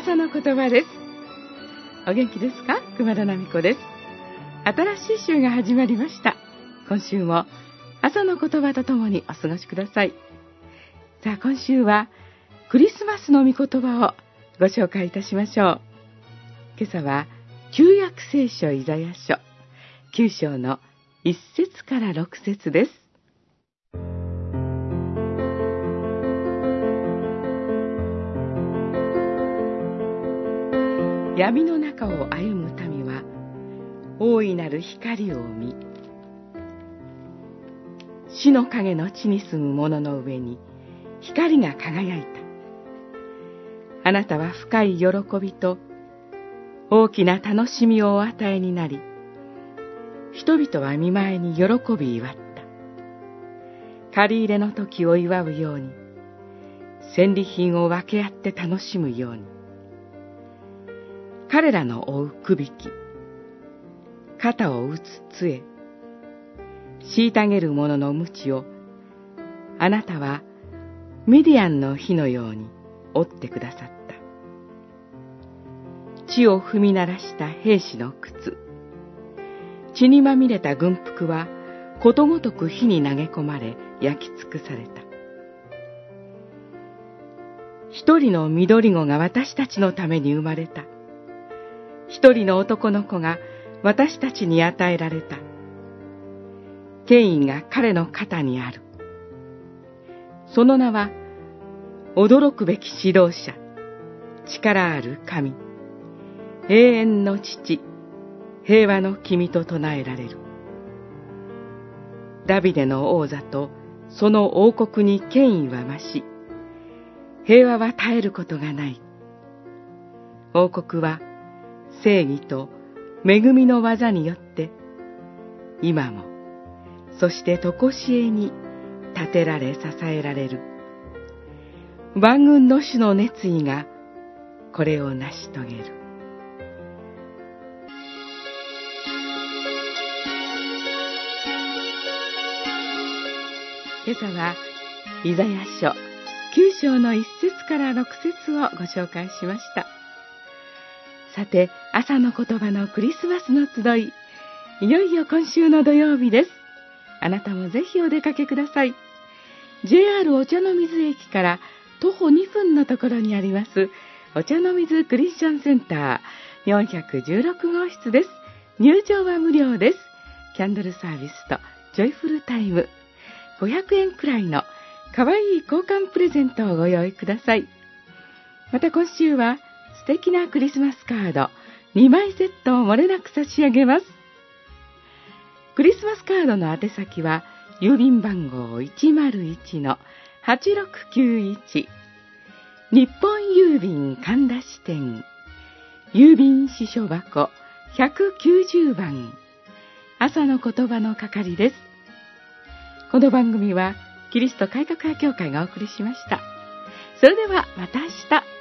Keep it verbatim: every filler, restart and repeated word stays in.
朝の言葉です。お元気ですか？熊田奈美子です。新しい週が始まりました。今週も朝の言葉とともにお過ごしください。さあ、今週はクリスマスの御言葉をご紹介いたしましょう。今朝は旧約聖書イザヤ書きゅう章のいっ節からろく節です。闇の中を歩む民は大いなる光を見、死の影の地に住む者の上に光が輝いた。あなたは深い喜びと大きな楽しみをお与えになり、人々は見舞いに喜び祝った。借り入れの時を祝うように、戦利品を分け合って楽しむように。彼らの追うくびき、肩を打つ杖、虐げる者の鞭を、あなたはミディアンの火のように折ってくださった。地を踏み鳴らした兵士の靴、血にまみれた軍服はことごとく火に投げ込まれ焼き尽くされた。一人の緑子が私たちのために生まれた。一人の男の子が私たちに与えられた。権威が彼の肩にある。その名は驚くべき指導者、力ある神、永遠の父、平和の君と唱えられる。ダビデの王座とその王国に権威は増し、平和は絶えることがない。王国は正義と恵みの技によって今もそして常しえに立てられ支えられる。万軍の主の熱意がこれを成し遂げる。今朝はイザヤ書きゅう章のいっ節からろく節をご紹介しました。さて、朝の言葉のクリスマスの集い、いよいよ今週の土曜日です。あなたもぜひお出かけください。ジェイアール お茶の水駅から徒歩にふんのところにあります、お茶の水クリスチャンセンターよんひゃくじゅうろく号室です。入場は無料です。キャンドルサービスとジョイフルタイム、ごひゃくえんくらいのかわいい交換プレゼントをご用意ください。また今週は素敵なクリスマスカードにまいセットを漏れなく差し上げます。クリスマスカードの宛先は郵便番号 いちまるいちのはちろくきゅういち 日本郵便神田支店郵便支所箱ひゃくきゅうじゅうばん、朝の言葉の係です。この番組はキリスト改革派教会がお送りしました。それではまた明日。